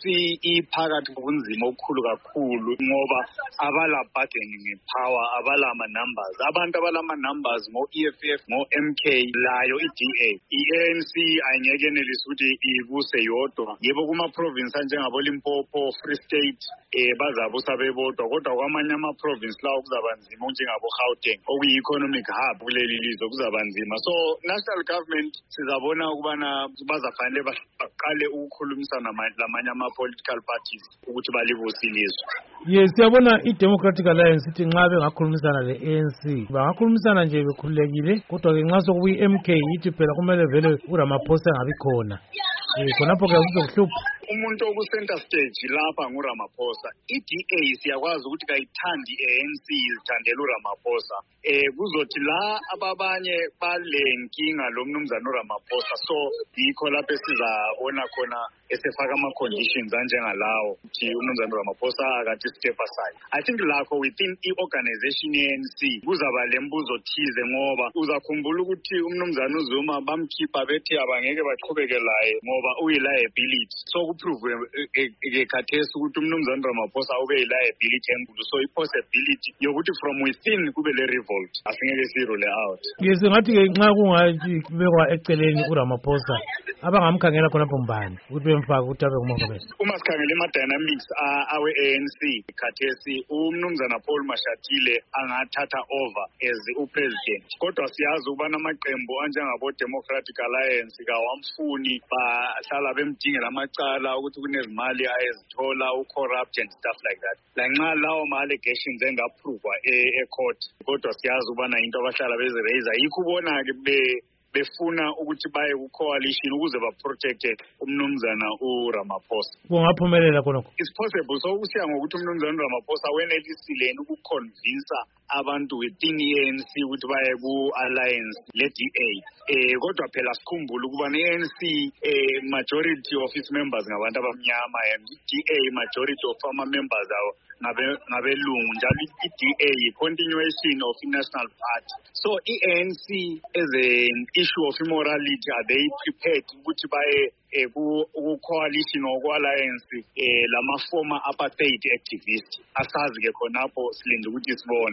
iphakathi kobunzima obukhulu kakhulu ngoba abala bargaining power, abala ama-numbers. Abantu abala ama-numbers ngo-EFF, ngo-MK, layo i-DA. I-ANC ayingeke yenelise ukuthi ibuse yodwa. Yebo kuma-province anjengabo Limpopo, Free State, bazabusa bebodwa, kodwa kwamanye ama-province lawo kuzaba nzima njengabo Gauteng, okuyi-economic hub kuleli lizwe, kuzaba nzima. So national government sizabona ukubana bazafanele baqale ukukhulumisana lamanye ama-political parties ukuthi balibuse ilizwe. Yes, siyabona i-Democratic Alliance ithi nxa bengakhulumisana le-ANC bangakhulumisana nje bekhululekile, kodwa-ke nxa sokuyi-MK ithi phela kumele vele uRamaphosa engabi khona. Khonapho-ke kuzokuhlupha. Umuntu oku-center stage lapha nguRamaphosa. I-DA siyakwazi ukuthi kayithandi i-ANC izithandela uRamaphosa. Kuzothi la ababanye balenkinga lo mnumzana uRamaphosa, so yikho lapho esizabona khona esefaka ama-conditions anjengalawo ukuthi umnumzana uRamaphosa akathi step aside. I think lakho within i-organization ye-ANC kuzaba lembuzo thize ngoba uzakhumbula ukuthi umnumzana uZuma bamkhipha bethi abangeke baqhubeke laye ngoba uyi-liability. So kuprove khathesi ukuthi umnumzana Ramaphosa ube yi-liability enkulu, so i-possibility yokuthi from within kube le-revolt asingeke siyirule out. Yes, ngathi-ke nxa kungabekwa eceleni uRamaphosa abangamkhangela khonapho mbani ukuthi bemfaka ukuthi abe ngumongameli? Uma sikhangela ama-dynamics awe-ANC khathesi umnumzana Paul Mashatile angathatha over as upresident, kodwa siyazi ukubana amaqembu anjengabo-Democratic Alliance kawamfuni, bahlala bemdingela amacala ukuthi kunezimali ayezithola u-corrupt and stuff like that. Lanxa lawo ma-allegations engaphrovwa e-court, kodwa siyazi ukubana into abahlala beziraise. Yikho ubona-ke befuna ukuthi baye ku-coalition ukuze baprotecte umnumzana uRamaphosa. Kungaphumelela khonokho? It's possible. So kusiya ngokuthi umnumzana uRamaphosa wenelisile ukuconvince abantu within i-ANC ukuthi baye ku-alliance le-DA. Kodwa phela sikhumbule ukuba ne-ANC majority of its members ngabantu abamnyama, and i-DA majority of ama-members awo ngabelungu, njalo i-DA continuation of i-National Party. So i-ANC as an issue of immorality, are they prepared ukuthi baye ku-coalition or ku-alliance lama former apartheid activists? Asazi ke khonapho silinde ukuthi sibone.